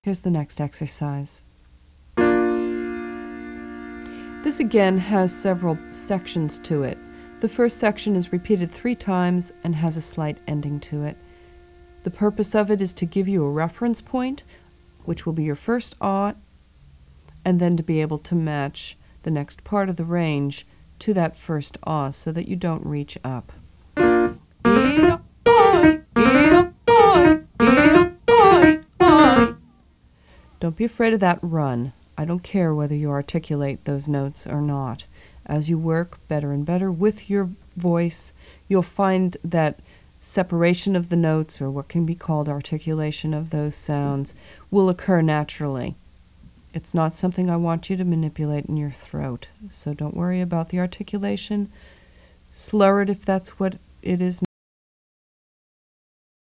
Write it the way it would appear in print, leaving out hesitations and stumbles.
Here's the next exercise. This again has several sections to it. The first section is repeated 3 times and has a slight ending to it. The purpose of it is to give you a reference point, which will be your first ah, and then to be able to match the next part of the range to that first ah so that you don't reach up. Don't be afraid of that run. I don't care whether you articulate those notes or not. As you work better and better with your voice, you'll find that separation of the notes, or what can be called articulation of those sounds, will occur naturally. It's not something I want you to manipulate in your throat, so don't worry about the articulation. Slur it if that's what it is